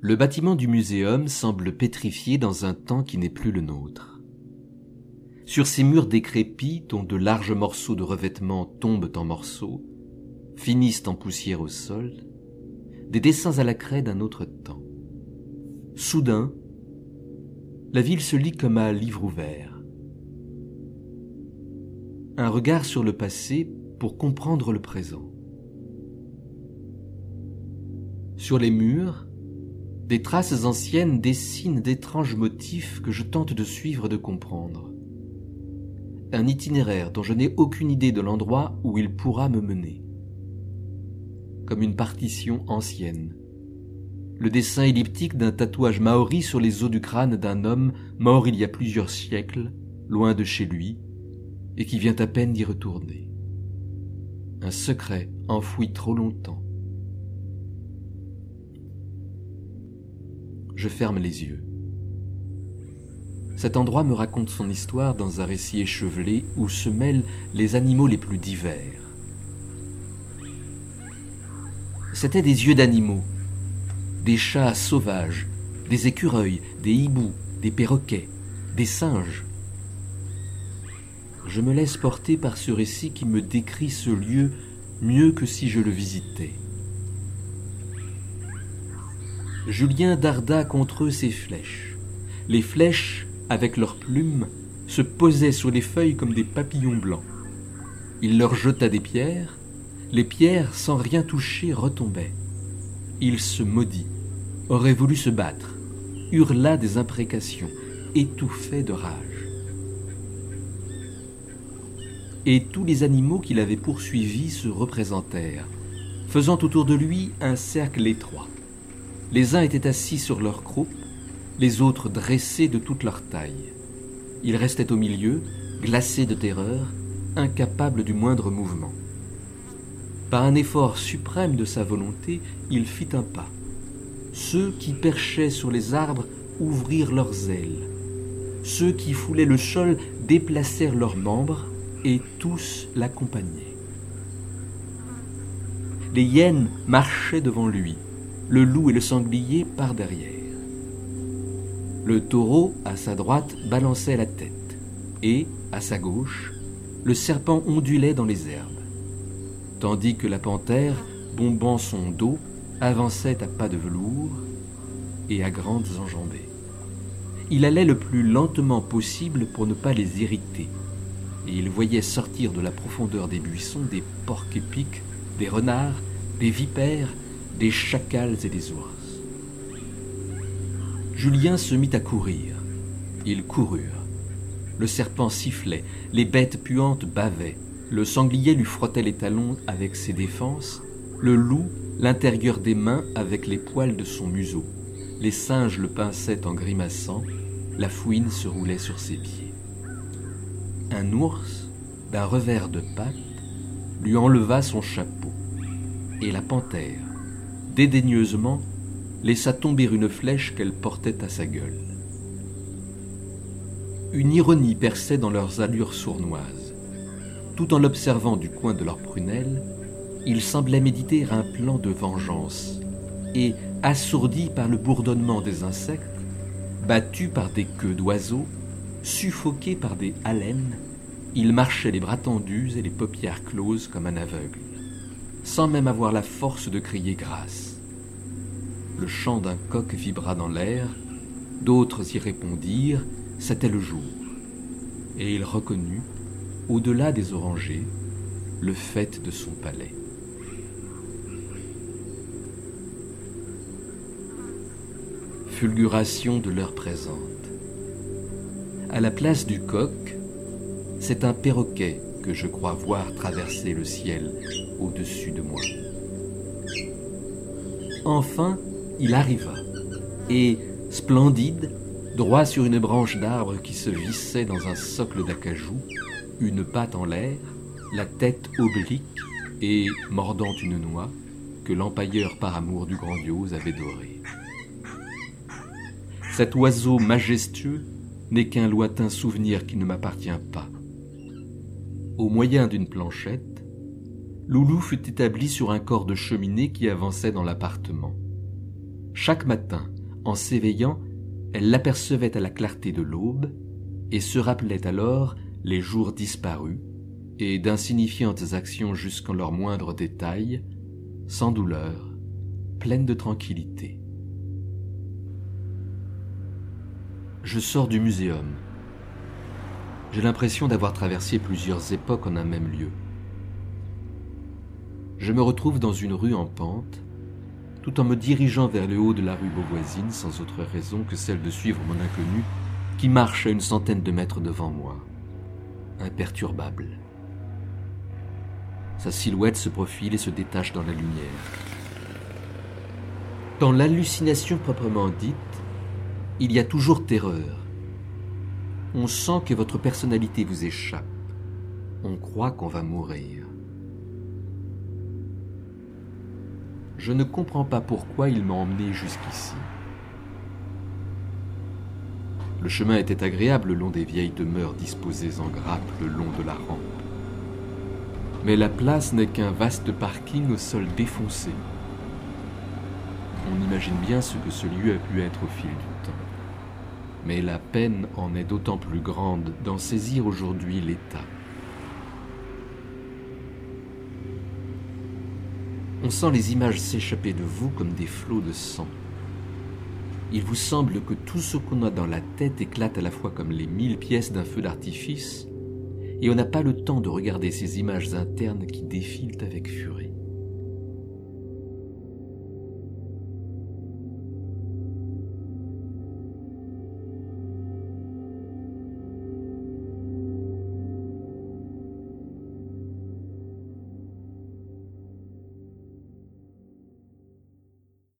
Le bâtiment du muséum semble pétrifié dans un temps qui n'est plus le nôtre. Sur ces murs décrépits, dont de larges morceaux de revêtement tombent en morceaux, finissent en poussière au sol, des dessins à la craie d'un autre temps. Soudain, la ville se lit comme à livre ouvert. Un regard sur le passé pour comprendre le présent. Sur les murs, des traces anciennes dessinent d'étranges motifs que je tente de suivre et de comprendre. Un itinéraire dont je n'ai aucune idée de l'endroit où il pourra me mener. Comme une partition ancienne. Le dessin elliptique d'un tatouage maori sur les os du crâne d'un homme mort il y a plusieurs siècles, loin de chez lui, et qui vient à peine d'y retourner. Un secret enfoui trop longtemps. Je ferme les yeux. Cet endroit me raconte son histoire dans un récit échevelé où se mêlent les animaux les plus divers. C'étaient des yeux d'animaux, des chats sauvages, des écureuils, des hiboux, des perroquets, des singes. Je me laisse porter par ce récit qui me décrit ce lieu mieux que si je le visitais. Julien darda contre eux ses flèches. Les flèches, avec leurs plumes, se posaient sur les feuilles comme des papillons blancs. Il leur jeta des pierres. Les pierres, sans rien toucher, retombaient. Il se maudit, aurait voulu se battre, hurla des imprécations, étouffait de rage. Et tous les animaux qu'il avait poursuivis se représentèrent, faisant autour de lui un cercle étroit. Les uns étaient assis sur leur croupe, les autres dressés de toute leur taille. Il restait au milieu, glacé de terreur, incapable du moindre mouvement. Par un effort suprême de sa volonté, il fit un pas. Ceux qui perchaient sur les arbres ouvrirent leurs ailes. Ceux qui foulaient le sol déplacèrent leurs membres et tous l'accompagnaient. Les hyènes marchaient devant lui, le loup et le sanglier par derrière. Le taureau, à sa droite, balançait la tête, et, à sa gauche, le serpent ondulait dans les herbes, tandis que la panthère, bombant son dos, avançait à pas de velours et à grandes enjambées. Il allait le plus lentement possible pour ne pas les irriter, et il voyait sortir de la profondeur des buissons des porcs-épics, des renards, des vipères, des chacals et des ours. Julien se mit à courir. Ils coururent. Le serpent sifflait, les bêtes puantes bavaient, le sanglier lui frottait les talons avec ses défenses, le loup l'intérieur des mains avec les poils de son museau, les singes le pinçaient en grimaçant, la fouine se roulait sur ses pieds. Un ours, d'un revers de patte, lui enleva son chapeau, et la panthère, dédaigneusement, laissa tomber une flèche qu'elle portait à sa gueule. Une ironie perçait dans leurs allures sournoises. Tout en l'observant du coin de leurs prunelles, ils semblaient méditer un plan de vengeance, et, assourdis par le bourdonnement des insectes, battus par des queues d'oiseaux, suffoqués par des haleines, ils marchaient les bras tendus et les paupières closes comme un aveugle, sans même avoir la force de crier grâce. Le chant d'un coq vibra dans l'air, d'autres y répondirent, c'était le jour. Et il reconnut, au-delà des orangers, le faîte de son palais. Fulguration de l'heure présente. À la place du coq, c'est un perroquet que je crois voir traverser le ciel au-dessus de moi. Enfin, il arriva, et, splendide, droit sur une branche d'arbre qui se vissait dans un socle d'acajou, une patte en l'air, la tête oblique et, mordant une noix, que l'empailleur par amour du grandiose avait dorée. Cet oiseau majestueux n'est qu'un lointain souvenir qui ne m'appartient pas. Au moyen d'une planchette, Loulou fut établi sur un corps de cheminée qui avançait dans l'appartement. Chaque matin, en s'éveillant, elle l'apercevait à la clarté de l'aube et se rappelait alors les jours disparus et d'insignifiantes actions jusqu'en leurs moindres détails, sans douleur, pleine de tranquillité. Je sors du muséum. J'ai l'impression d'avoir traversé plusieurs époques en un même lieu. Je me retrouve dans une rue en pente, tout en me dirigeant vers le haut de la rue Beauvoisine sans autre raison que celle de suivre mon inconnu qui marche à une centaine de mètres devant moi, imperturbable. Sa silhouette se profile et se détache dans la lumière. Dans l'hallucination proprement dite, il y a toujours terreur. On sent que votre personnalité vous échappe. On croit qu'on va mourir. Je ne comprends pas pourquoi il m'a emmené jusqu'ici. Le chemin était agréable le long des vieilles demeures disposées en grappe le long de la rampe. Mais la place n'est qu'un vaste parking au sol défoncé. On imagine bien ce que ce lieu a pu être au fil du temps. Mais la peine en est d'autant plus grande d'en saisir aujourd'hui l'état. On sent les images s'échapper de vous comme des flots de sang. Il vous semble que tout ce qu'on a dans la tête éclate à la fois comme les 1000 pièces d'un feu d'artifice, et on n'a pas le temps de regarder ces images internes qui défilent avec furie.